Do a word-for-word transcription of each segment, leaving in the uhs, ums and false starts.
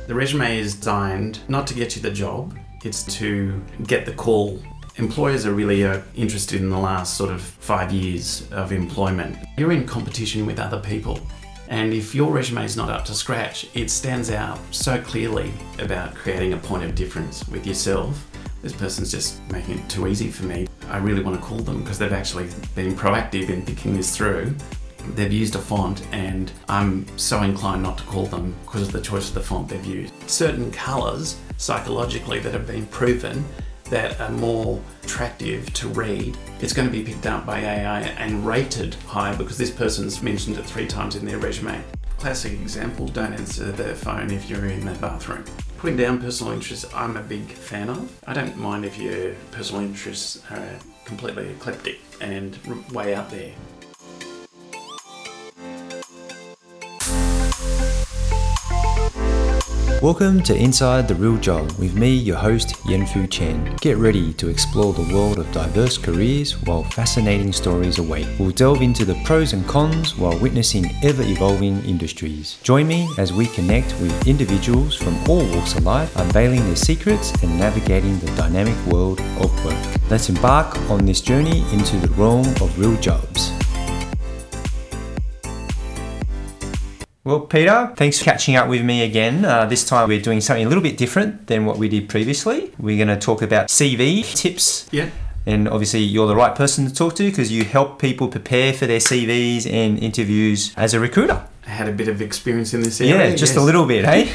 The resume is designed not to get you the job, it's to get the call. Employers are really uh, interested in the last sort of five years of employment. You're in competition with other people. And if your resume is not up to scratch, it stands out so clearly about creating a point of difference with yourself. This person's just making it too easy for me. I really want to call them because they've actually been proactive in thinking this through. They've used a font and I'm so inclined not to call them because of the choice of the font they've used. Certain colours, psychologically, that have been proven that are more attractive to read, it's going to be picked up by A I and rated high because this person's mentioned it three times in their resume. Classic example, don't answer the phone if you're in the bathroom. Putting down personal interests, I'm a big fan of. I don't mind if your personal interests are completely eclectic and way out there. Welcome to Inside the Real Job with me, your host, Yenfu Chen. Get ready to explore the world of diverse careers while fascinating stories await. We'll delve into the pros and cons while witnessing ever-evolving industries. Join me as we connect with individuals from all walks of life, unveiling their secrets and navigating the dynamic world of work. Let's embark on this journey into the realm of real jobs. Well, Peter, thanks for catching up with me again. Uh, this time we're doing something a little bit different than what we did previously. We're going to talk about C V tips. Yeah. And obviously you're the right person to talk to because you help people prepare for their C Vs and interviews as a recruiter. I had a bit of experience in this area. Yeah, just yes. a little bit, hey?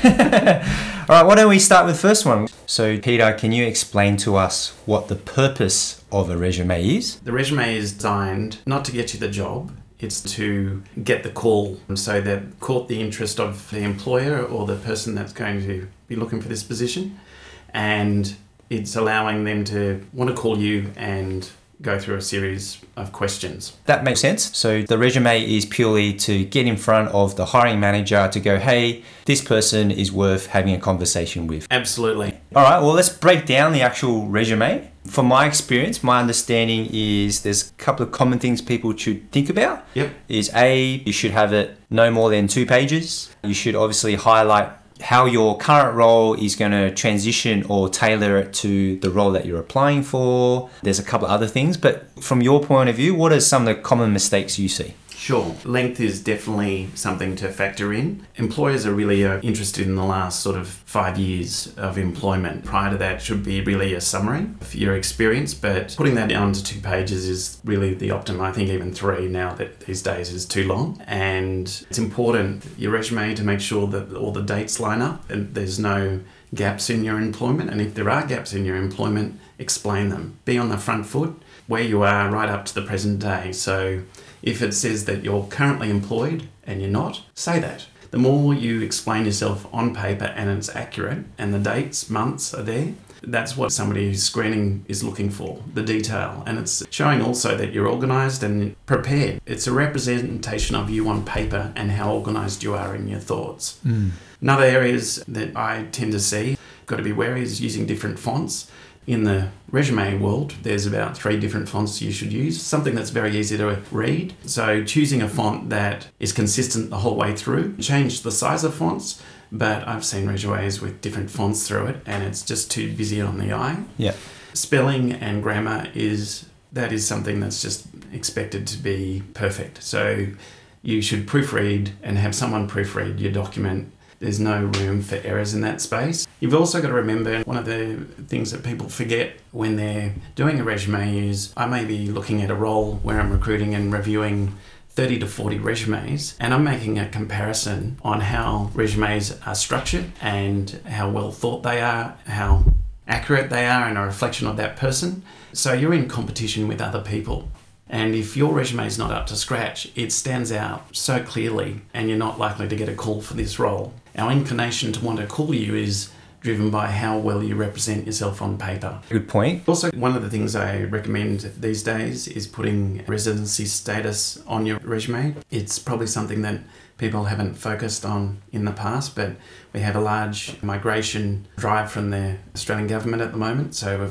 All right, why don't we start with the first one? So, Peter, can you explain to us what the purpose of a resume is? The resume is designed not to get you the job, it's to get the call, so that caught the interest of the employer or the person that's going to be looking for this position, and it's allowing them to want to call you and go through a series of questions. That makes sense. So the resume is purely to get in front of the hiring manager to go, hey, this person is worth having a conversation with. Absolutely. All right, well, let's break down the actual resume. From my experience, my understanding is there's a couple of common things people should think about. Yep. Is A, you should have it no more than two pages. You should obviously highlight how your current role is going to transition or tailor it to the role that you're applying for. There's a couple of other things, but from your point of view, what are some of the common mistakes you see? Sure. Length is definitely something to factor in. Employers are really uh, interested in the last sort of five years of employment. Prior to that should be really a summary of your experience, but putting that down to two pages is really the optimum. I think even three now that these days is too long. And it's important, your resume, to make sure that all the dates line up and there's no gaps in your employment. And if there are gaps in your employment, explain them. Be on the front foot where you are right up to the present day. So if it says that you're currently employed and you're not, say that. The more you explain yourself on paper and it's accurate and the dates, months are there, that's what somebody who's screening is looking for, the detail. And it's showing also that you're organised and prepared. It's a representation of you on paper and how organised you are in your thoughts. Mm. Another areas that I tend to see, got to be wary, is using different fonts. In the resume world, there's about three different fonts you should use, something that's very easy to read. So choosing a font that is consistent the whole way through. Change the size of fonts, but I've seen resumes with different fonts through it and it's just too busy on the eye. Yeah. Spelling and grammar is, that is something that's just expected to be perfect. So you should proofread and have someone proofread your document. There's no room for errors in that space. You've also got to remember, one of the things that people forget when they're doing a resume is, I may be looking at a role where I'm recruiting and reviewing thirty to forty resumes, and I'm making a comparison on how resumes are structured and how well thought they are, how accurate they are, and a reflection of that person. So you're in competition with other people. And if your resume is not up to scratch, it stands out so clearly and you're not likely to get a call for this role. Our inclination to want to call you is driven by how well you represent yourself on paper. Good point. Also, one of the things I recommend these days is putting residency status on your resume. It's probably something that people haven't focused on in the past, but we have a large migration drive from the Australian government at the moment. So we've got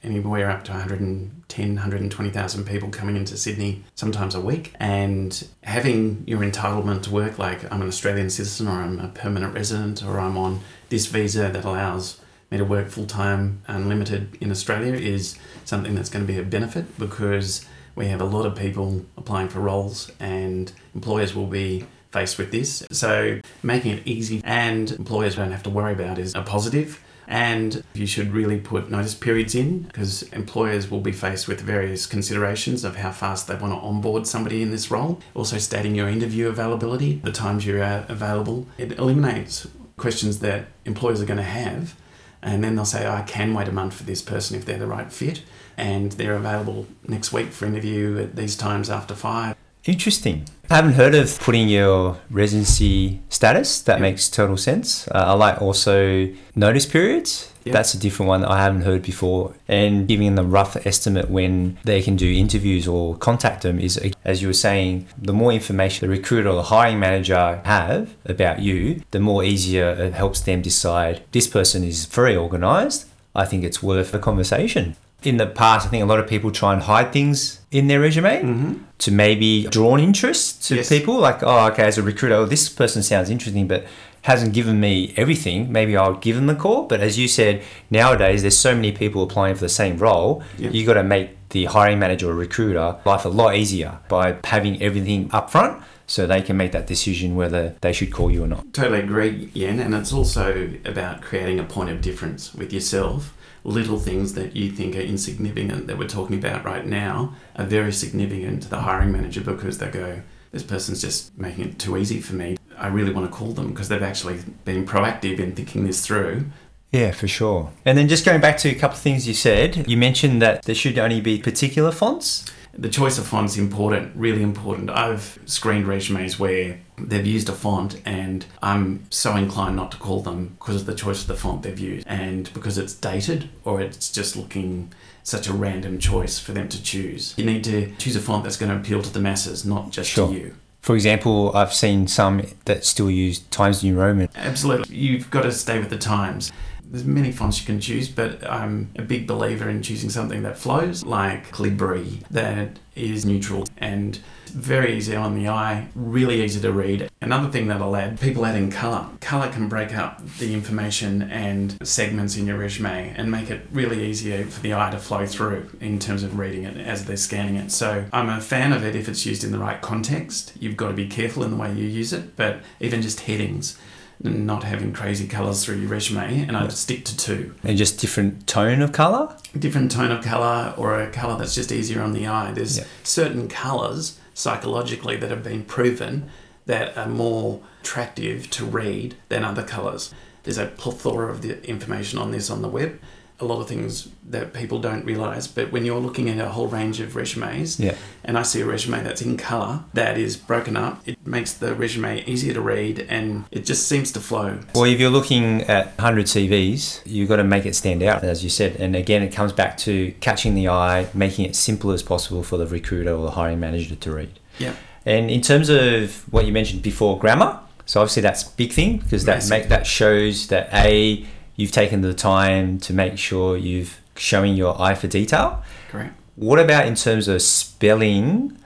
anywhere up to one hundred ten, one hundred twenty thousand people coming into Sydney sometimes a week, and having your entitlement to work, like I'm an Australian citizen or I'm a permanent resident or I'm on this visa that allows me to work full-time unlimited in Australia, is something that's going to be a benefit, because we have a lot of people applying for roles and employers will be faced with this. So making it easy and employers don't have to worry about is a positive. And you should really put notice periods in, because employers will be faced with various considerations of how fast they want to onboard somebody in this role. Also stating your interview availability, the times you're available. It eliminates questions that employers are going to have. And then they'll say, oh, I can wait a month for this person if they're the right fit. And they're available next week for interview at these times after five. Interesting. I haven't heard of putting your residency status. That Yep. makes total sense. Uh, I like also notice periods. Yep. That's a different one that I haven't heard before. And giving them a rough estimate when they can do interviews or contact them is, as you were saying, the more information the recruiter or the hiring manager have about you, the more easier it helps them decide this person is very organised. I think it's worth a conversation. In the past, I think a lot of people try and hide things in their resume Mm-hmm. to maybe draw an interest to Yes. people. Like, oh, okay, as a recruiter, oh, this person sounds interesting, but hasn't given me everything. Maybe I'll give them the call. But as you said, nowadays, there's so many people applying for the same role. Yep. You got to make the hiring manager or recruiter life a lot easier by having everything up front, so they can make that decision whether they should call you or not. Totally agree, Yen. And it's also about creating a point of difference with yourself. Little things that you think are insignificant that we're talking about right now are very significant to the hiring manager, because they go, this person's just making it too easy for me. I really want to call them, because they've actually been proactive in thinking this through. Yeah, for sure. And then just going back to a couple of things you said, you mentioned that there should only be particular fonts. The choice of font's important, really important. I've screened resumes where they've used a font and I'm so inclined not to call them because of the choice of the font they've used, and because it's dated or it's just looking such a random choice for them to choose. You need to choose a font that's going to appeal to the masses, not just Sure. to you. For example, I've seen some that still use Times New Roman. Absolutely. You've got to stay with the times. There's many fonts you can choose, but I'm a big believer in choosing something that flows, like Calibri, that is neutral and very easy on the eye, really easy to read. Another thing that I'll add, people adding colour. Colour can break up the information and segments in your resume and make it really easier for the eye to flow through in terms of reading it as they're scanning it. So I'm a fan of it if it's used in the right context. You've got to be careful in the way you use it, but even just headings, not having crazy colours through your resume, and I'd stick to two. And just different tone of colour? Different tone of colour, or a colour that's just easier on the eye. There's Yeah. certain colours psychologically that have been proven that are more attractive to read than other colours. There's a plethora of the information on this on the web. A lot of things that people don't realise, but when you're looking at a whole range of resumes, Yeah. and I see a resume that's in colour, that is broken up, it makes the resume easier to read and it just seems to flow. Well, if you're looking at one hundred C Vs, you've got to make it stand out, as you said. And again, it comes back to catching the eye, making it simple as possible for the recruiter or the hiring manager to read. Yeah. And in terms of what you mentioned before, grammar, so obviously that's a big thing, because that Massive. make that shows that A, you've taken the time to make sure you've showing your eye for detail. Correct. What about in terms of spelling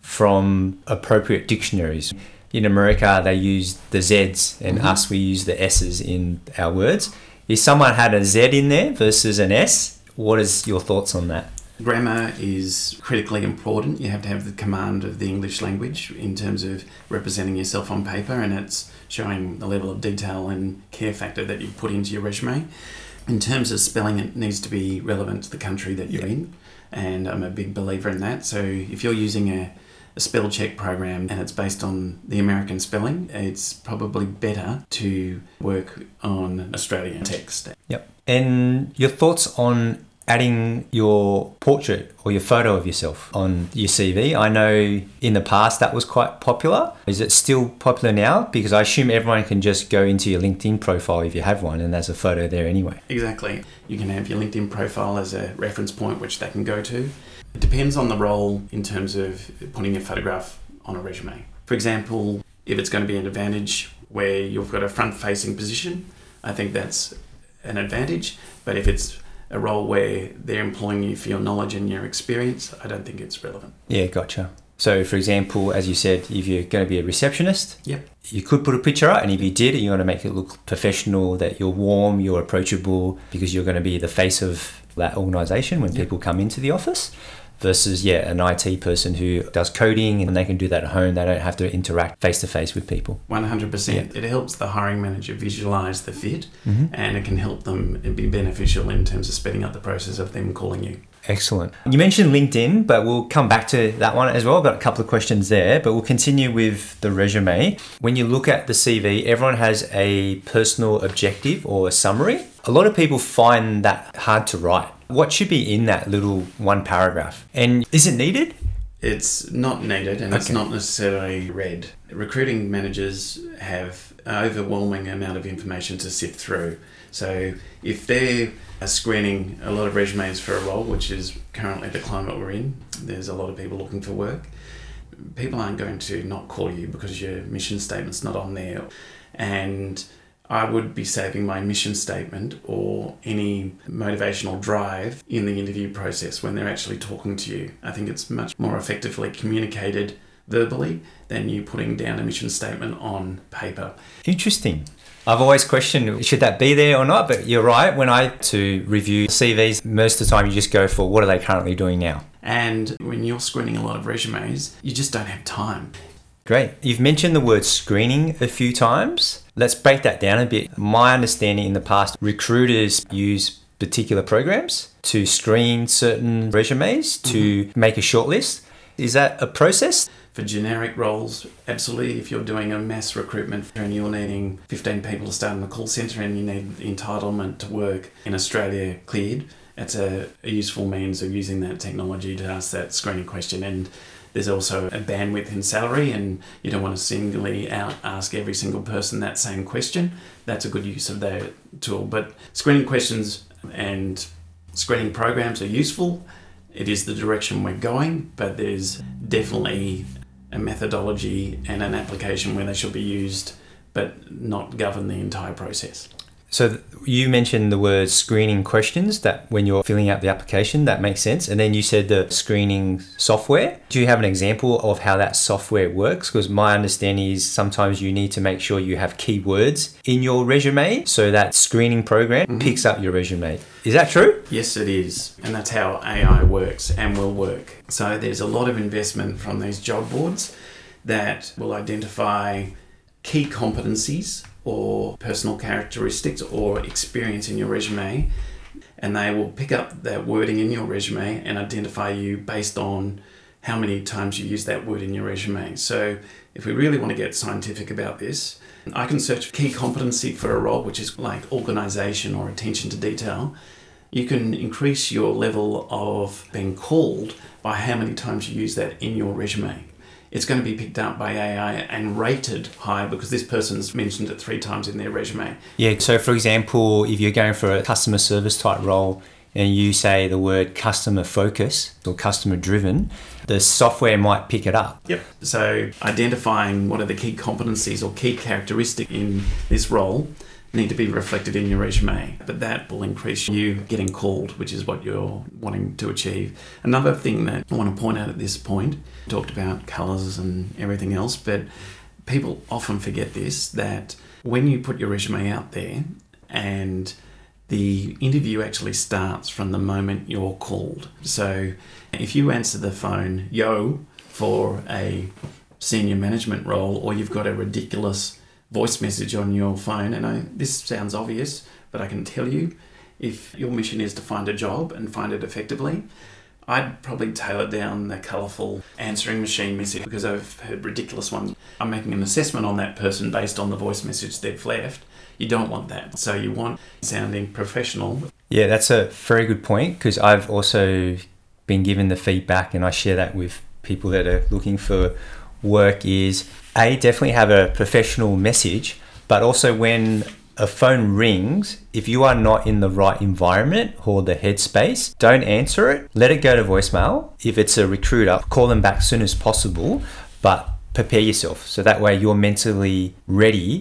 from appropriate dictionaries? In America, they use the Z's, and Mhm. us, we use the S's in our words. If someone had a Z in there versus an S, what is your thoughts on that? Grammar is critically important. You have to have the command of the English language in terms of representing yourself on paper, and it's showing the level of detail and care factor that you put into your resume. In terms of spelling, it needs to be relevant to the country that you're Yeah. in, and I'm a big believer in that. So if you're using a, a spell check program and it's based on the American spelling, it's probably better to work on Australian text. Yep. And your thoughts on adding your portrait or your photo of yourself on your C V? I know in the past that was quite popular. Is it still popular now? Because I assume everyone can just go into your LinkedIn profile if you have one, and there's a photo there anyway. Exactly. You can have your LinkedIn profile as a reference point which they can go to. It depends on the role in terms of putting your photograph on a resume. For example, if it's going to be an advantage where you've got a front-facing position, I think that's an advantage. But if it's a role where they're employing you for your knowledge and your experience, I don't think it's relevant. Yeah, gotcha. So, for example, as you said, if you're going to be a receptionist, yep. you could put a picture up, and if you did, you want to make it look professional, that you're warm, you're approachable, because you're going to be the face of that organisation when yep. people come into the office. Versus, yeah, an I T person who does coding and they can do that at home. They don't have to interact face-to-face with people. one hundred percent. Yeah. It helps the hiring manager visualise the fit, mm-hmm. and it can help them be beneficial in terms of speeding up the process of them calling you. Excellent. You mentioned LinkedIn, but we'll come back to that one as well. I've got a couple of questions there, but we'll continue with the resume. When you look at the C V, everyone has a personal objective or a summary. A lot of people find that hard to write. What should be in that little one paragraph? And is it needed? It's not needed, and okay. it's not necessarily read. Recruiting managers have an overwhelming amount of information to sift through. So if they're screening a lot of resumes for a role, which is currently the climate we're in, there's a lot of people looking for work, people aren't going to not call you because your mission statement's not on there. And I would be saving my mission statement or any motivational drive in the interview process when they're actually talking to you. I think it's much more effectively communicated verbally than you putting down a mission statement on paper. Interesting. I've always questioned, should that be there or not? But you're right. When I to review C Vs, most of the time you just go for what are they currently doing now? And when you're screening a lot of resumes, you just don't have time. Great. You've mentioned the word screening a few times. Let's break that down a bit. My understanding in the past, recruiters use particular programs to screen certain resumes to mm-hmm. make a shortlist. Is that a process? For generic roles, absolutely. If you're doing a mass recruitment and you're needing fifteen people to start in the call centre and you need entitlement to work in Australia cleared, it's a, a useful means of using that technology to ask that screening question. And there's also a bandwidth in salary, and you don't want to singly out ask every single person that same question. That's a good use of that tool. But screening questions and screening programs are useful. It is the direction we're going, but there's definitely a methodology and an application where they should be used, but not govern the entire process. So you mentioned the word screening questions, that when you're filling out the application, that makes sense. And then you said the screening software. Do you have an example of how that software works? Because my understanding is sometimes you need to make sure you have keywords in your resume so that screening program mm-hmm. picks up your resume. Is that true? Yes, it is. And that's how A I works and will work. So there's a lot of investment from these job boards that will identify key competencies or personal characteristics or experience in your resume, and they will pick up that wording in your resume and identify you based on how many times you use that word in your resume. So if we really want to get scientific about this, I can search key competency for a role, which is like organisation or attention to detail. You can increase your level of being called by how many times you use that in your resume. It's going to be picked up by A I and rated high because this person's mentioned it three times in their resume. Yeah, so for example, if you're going for a customer service type role and you say the word customer focus or customer driven, the software might pick it up. Yep. So identifying what are the key competencies or key characteristics in this role need to be reflected in your resume, but that will increase you getting called, which is what you're wanting to achieve. Another thing that I want to point out at this point, talked about colours and everything else, but people often forget this, that when you put your resume out there and the interview actually starts from the moment you're called. So if you answer the phone, yo, for a senior management role, or you've got a ridiculous voice message on your phone, and I, this sounds obvious, but I can tell you, if your mission is to find a job and find it effectively, I'd probably tailor down the colourful answering machine message, because I've heard ridiculous ones. I'm making an assessment on that person based on the voice message they've left. You don't want that. So you want sounding professional. Yeah, that's a very good point, because I've also been given the feedback, and I share that with people that are looking for work, is A, definitely have a professional message, but also when a phone rings, if you are not in the right environment or the headspace, don't answer it. Let it go to voicemail. If it's a recruiter, call them back as soon as possible, but prepare yourself. So that way you're mentally ready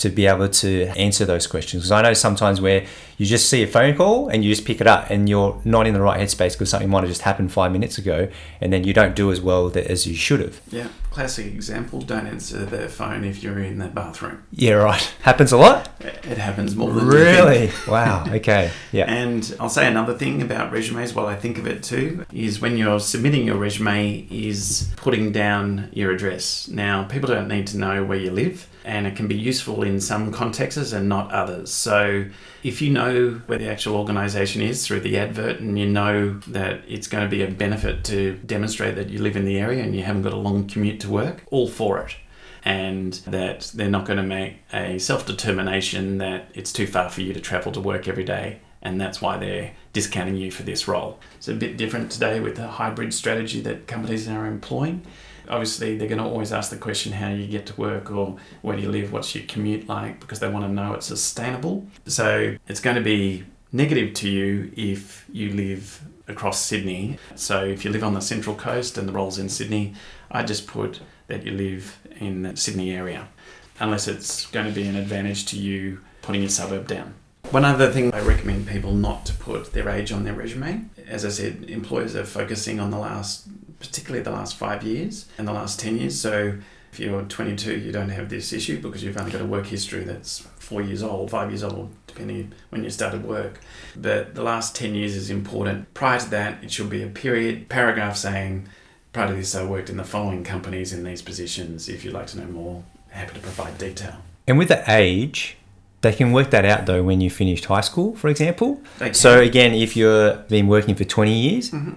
to be able to answer those questions. Because I know sometimes where you just see a phone call and you just pick it up and you're not in the right headspace because something might have just happened five minutes ago, and then you don't do as well with it as you should have. Yeah, classic example, don't answer the phone if you're in the bathroom. Yeah, right. Happens a lot? It happens more than Really? you think. Wow, okay. Yeah. And I'll say another thing about resumes while I think of it too, is when you're submitting your resume is putting down your address. Now, people don't need to know where you live, and it can be useful in some contexts and not others. So if you know where the actual organisation is through the advert, and you know that it's going to be a benefit to demonstrate that you live in the area and you haven't got a long commute to work, all for it. And that they're not going to make a self-determination that it's too far for you to travel to work every day, and that's why they're discounting you for this role. It's a bit different today with the hybrid strategy that companies are employing. Obviously, they're going to always ask the question how you get to work or where do you live, what's your commute like, because they want to know it's sustainable. So it's going to be negative to you if you live across Sydney. So if you live on the Central Coast and the role's in Sydney, I just put that you live in the Sydney area, unless it's going to be an advantage to you putting your suburb down. One other thing I recommend people not to put their age on their resume. As I said, employers are focusing on the last, particularly the last five years and the last ten years. So if you're twenty-two, you don't have this issue because you've only got a work history that's four years old, five years old, depending when you started work. But the last ten years is important. Prior to that, it should be a period, paragraph saying, prior to this, I worked in the following companies in these positions. If you'd like to know more, happy to provide detail. And with the age, they can work that out though when you finished high school, for example. They So can. again, if you've been working for twenty years, Mhm.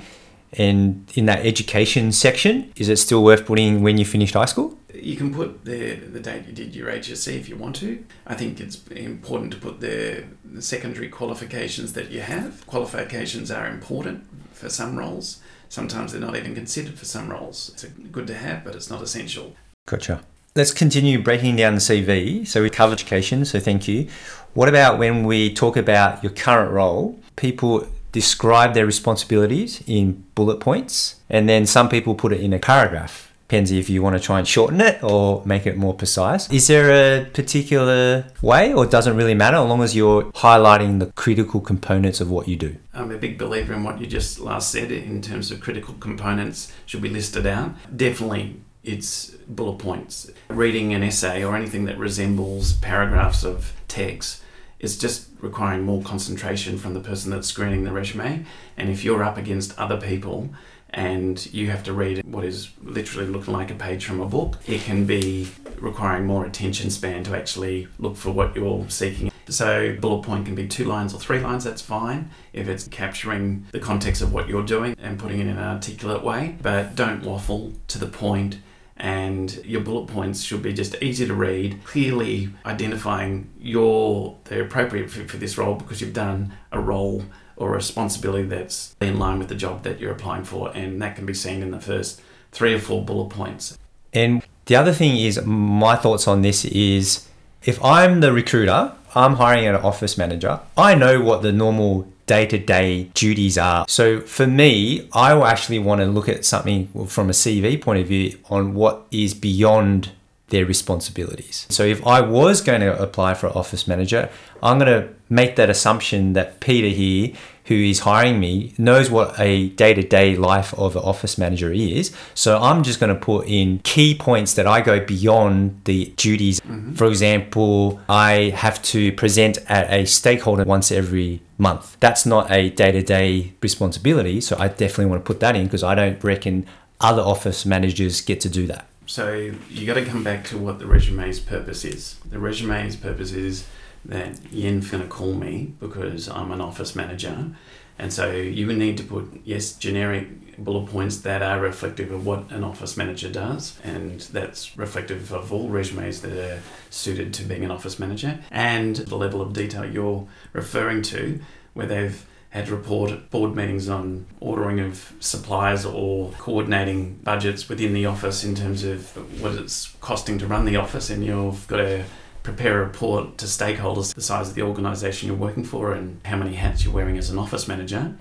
and in that education section, is it still worth putting when you finished high school? You can put the the date you did your H S C if you want to. I think it's important to put the, the secondary qualifications that you have. Qualifications are important for some roles. Sometimes they're not even considered for some roles. It's good to have, but it's not essential. Gotcha. Let's continue breaking down the C V. So we covered education, so thank you. What about when we talk about your current role? People describe their responsibilities in bullet points, and then some people put it in a paragraph. Depends if you want to try and shorten it or make it more precise. Is there a particular way, or doesn't really matter as long as you're highlighting the critical components of what you do? I'm a big believer in what you just last said in terms of critical components should be listed out. Definitely it's bullet points. Reading an essay or anything that resembles paragraphs of text is just requiring more concentration from the person that's screening the resume. And if you're up against other people and you have to read what is literally looking like a page from a book, it can be requiring more attention span to actually look for what you're seeking. So bullet point can be two lines or three lines, that's fine if it's capturing the context of what you're doing and putting it in an articulate way, but don't waffle, to the point. And your bullet points should be just easy to read, clearly identifying you're the appropriate fit for this role because you've done a role or a responsibility that's in line with the job that you're applying for, and that can be seen in the first three or four bullet points. And the other thing is, my thoughts on this is, if I'm the recruiter, I'm hiring an office manager, I know what the normal day-to-day duties are. So for me, I will actually want to look at something from a C V point of view on what is beyond their responsibilities. So if I was going to apply for an office manager, I'm going to make that assumption that Peter here, who is hiring me, knows what a day-to-day life of an office manager is. So I'm just going to put in key points that I go beyond the duties. Mm-hmm. For example, I have to present at a stakeholder once every month. That's not a day-to-day responsibility. So I definitely want to put that in because I don't reckon other office managers get to do that. So you got to come back to what the resume's purpose is. The resume's purpose is that Yen's going to call me because I'm an office manager. And so you would need to put, yes, generic bullet points that are reflective of what an office manager does. And that's reflective of all resumes that are suited to being an office manager. And the level of detail you're referring to, where they've had to report board meetings on ordering of supplies or coordinating budgets within the office in terms of what it's costing to run the office, and you've got to prepare a report to stakeholders the size of the organisation you're working for and how many hats you're wearing as an office manager.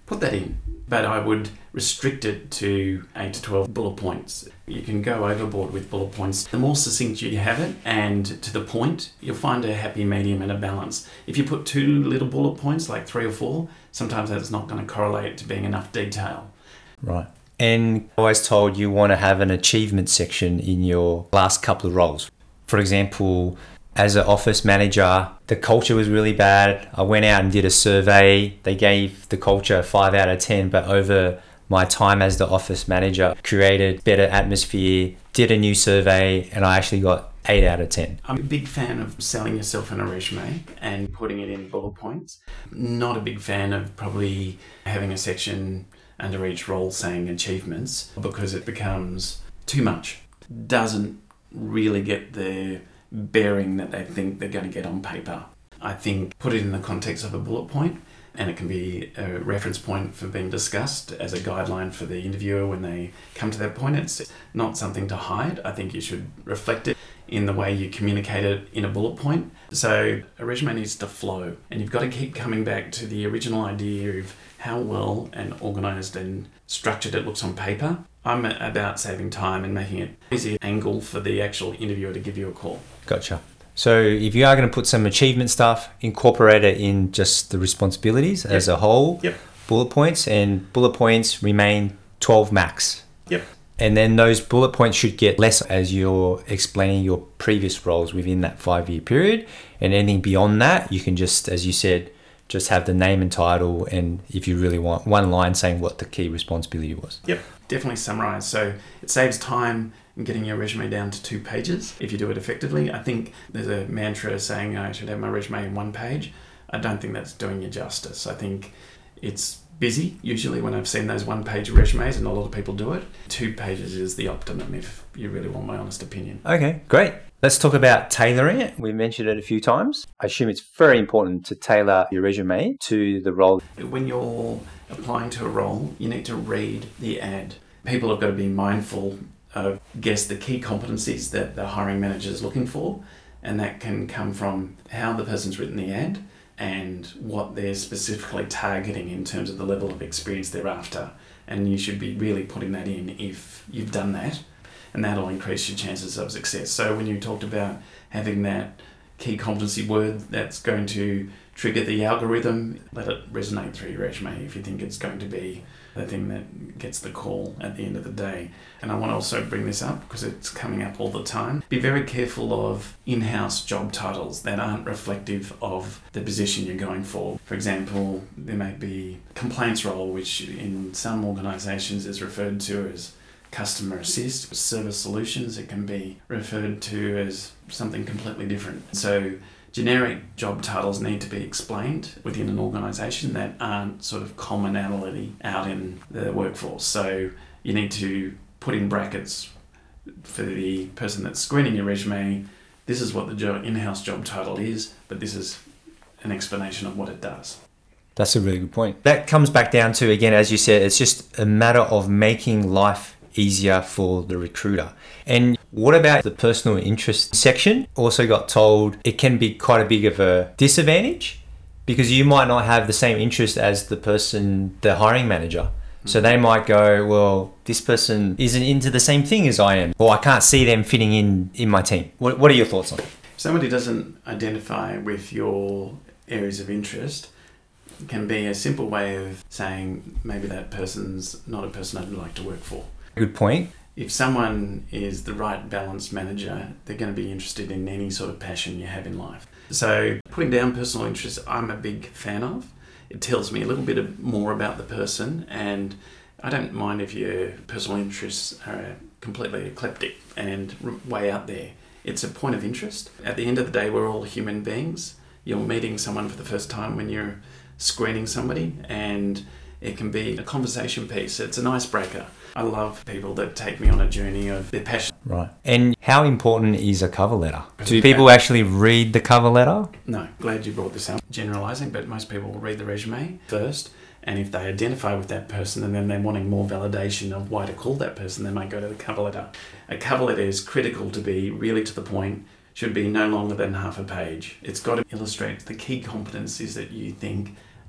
put that in. But I would restrict it to eight to twelve bullet points. You can go overboard with bullet points. The more succinct you have it and to the point, you'll find a happy medium and a balance. If you put too little bullet points, like three or four, sometimes that's not going to correlate to being enough detail. Right. And I was told you want to have an achievement section in your last couple of roles. For example, as an office manager, the culture was really bad. I went out and did a survey. They gave the culture a five out of ten, but over my time as the office manager, created better atmosphere, did a new survey, and I actually got eight out of ten. I'm a big fan of selling yourself in a resume and putting it in bullet points. Not a big fan of probably having a section under each role saying achievements, because it becomes too much. Doesn't really get the bearing that they think they're going to get on paper. I think put it in the context of a bullet point, and it can be a reference point for being discussed as a guideline for the interviewer when they come to that point. It's not something to hide. I think you should reflect it in the way you communicate it in a bullet point. So a resume needs to flow, and you've got to keep coming back to the original idea of how well and organised and structured it looks on paper. I'm about saving time and making it easy angle for the actual interviewer to give you a call. Gotcha. So if you are going to put some achievement stuff, incorporate it in just the responsibilities yep. as a whole, yep. bullet points, and bullet points remain twelve max. Yep. And then those bullet points should get less as you're explaining your previous roles within that five-year period. And anything beyond that, you can just, as you said, just have the name and title, and if you really want, one line saying what the key responsibility was. Yep, definitely summarise. So it saves time in getting your resume down to two pages if you do it effectively. I think there's a mantra saying I should have my resume in one page. I don't think that's doing you justice. I think it's busy usually when I've seen those one-page resumes, and a lot of people do it. Two pages is the optimum if you really want my honest opinion. Okay, great. Let's talk about tailoring it. We mentioned it a few times. I assume it's very important to tailor your resume to the role. When you're applying to a role, you need to read the ad. People have got to be mindful of, guess, the key competencies that the hiring manager is looking for, and that can come from how the person's written the ad and what they're specifically targeting in terms of the level of experience they're after. And you should be really putting that in if you've done that, and that'll increase your chances of success. So when you talked about having that key competency word that's going to trigger the algorithm, let it resonate through your resume if you think it's going to be the thing that gets the call at the end of the day. And I want to also bring this up because it's coming up all the time. Be very careful of in-house job titles that aren't reflective of the position you're going for. For example, there may be complaints role, which in some organisations is referred to as customer assist, service solutions. It can be referred to as something completely different. So generic job titles need to be explained within an organisation that aren't sort of commonality out in the workforce. So you need to put in brackets for the person that's screening your resume, this is what the job, in-house job title is, but this is an explanation of what it does. That's a really good point. That comes back down to, again, as you said, it's just a matter of making life easier for the recruiter. And what about the personal interest section? Also got told it can be quite a big of a disadvantage because you might not have the same interest as the person, the hiring manager. So they might go, well, this person isn't into the same thing as I am, or I can't see them fitting in in my team. What, what are your thoughts on it? If somebody doesn't identify with your areas of interest, it can be a simple way of saying maybe that person's not a person I'd like to work for. Good point. If someone is the right balanced manager, they're going to be interested in any sort of passion you have in life. So putting down personal interests, I'm a big fan of. It tells me a little bit more about the person, and I don't mind if your personal interests are completely eclectic and way out there. It's a point of interest. At the end of the day, we're all human beings. You're meeting someone for the first time when you're screening somebody, and it can be a conversation piece. It's an icebreaker. I love people that take me on a journey of their passion. Right. And how important is a cover letter? Do people actually read the cover letter? No. Glad you brought this up. Generalising, but most people will read the resume first. And if they identify with that person and then they're wanting more validation of why to call that person, they might go to the cover letter. A cover letter is critical to be really to the point, should be no longer than half a page. It's got to illustrate the key competencies that you think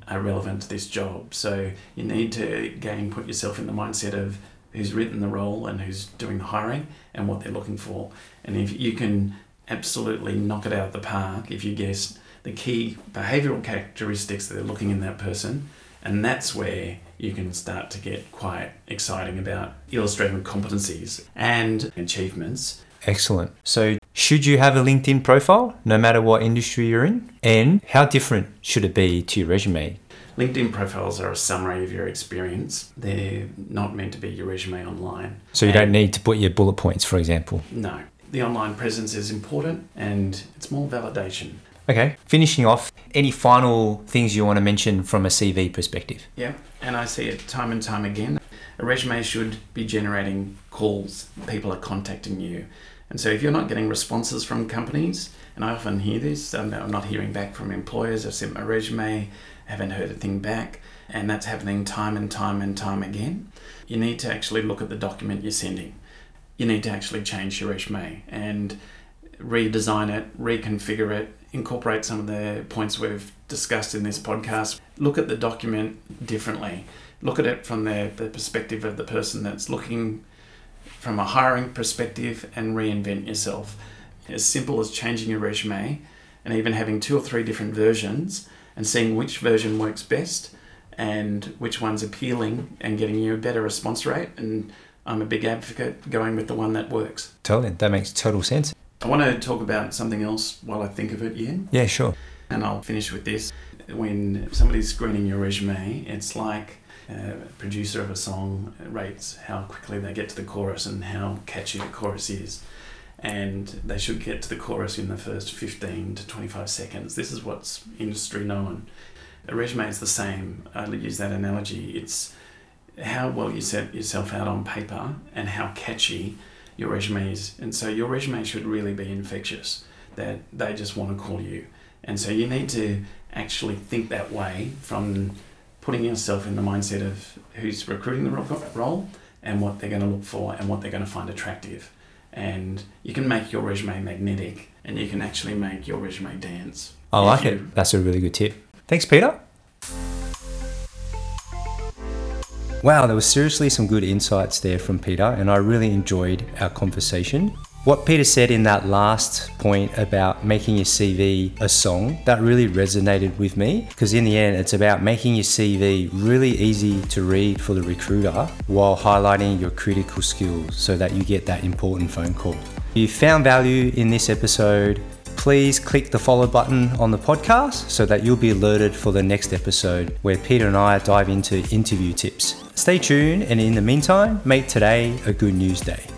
are relevant to this job. So you need to again put yourself in the mindset of who's written the role and who's doing the hiring and what they're looking for. And if you can absolutely knock it out of the park, if you guess the key behavioural characteristics that they're looking in that person, and that's where you can start to get quite exciting about illustrating competencies and achievements. Excellent. So should you have a LinkedIn profile, no matter what industry you're in? And how different should it be to your resume? LinkedIn profiles are a summary of your experience. They're not meant to be your resume online. So you and don't need to put your bullet points, for example? No. The online presence is important and it's more validation. Okay. Finishing off, any final things you want to mention from a C V perspective? Yeah, and I see it time and time again. A resume should be generating calls. People are contacting you. And so if you're not getting responses from companies, and I often hear this, I'm not hearing back from employers, I've sent my resume, haven't heard a thing back, and that's happening time and time and time again. You need to actually look at the document you're sending. You need to actually change your resume and redesign it, reconfigure it, incorporate some of the points we've discussed in this podcast. Look at the document differently. Look at it from the, the perspective of the person that's looking from a hiring perspective, and reinvent yourself. As simple as changing your resume and even having two or three different versions and seeing which version works best and which one's appealing and getting you a better response rate. And I'm a big advocate going with the one that works. Totally. That makes total sense. I want to talk about something else while I think of it, Ian. Yeah, sure. And I'll finish with this. When somebody's screening your resume, it's like a producer of a song rates how quickly they get to the chorus and how catchy the chorus is. And they should get to the chorus in the first fifteen to twenty-five seconds. This is what's industry known. A resume is the same. I use that analogy. It's how well you set yourself out on paper and how catchy your resume is. And so your resume should really be infectious, that they just want to call you. And so you need to actually think that way, from putting yourself in the mindset of who's recruiting the role and what they're going to look for and what they're going to find attractive. And you can make your resume magnetic, and you can actually make your resume dance. I like it. That's a really good tip. Thanks, Peter. Wow, there was seriously some good insights there from Peter, and I really enjoyed our conversation. What Peter said in that last point about making your C V a song, that really resonated with me, because in the end, it's about making your C V really easy to read for the recruiter while highlighting your critical skills so that you get that important phone call. If you found value in this episode, please click the follow button on the podcast so that you'll be alerted for the next episode where Peter and I dive into interview tips. Stay tuned, and in the meantime, make today a good news day.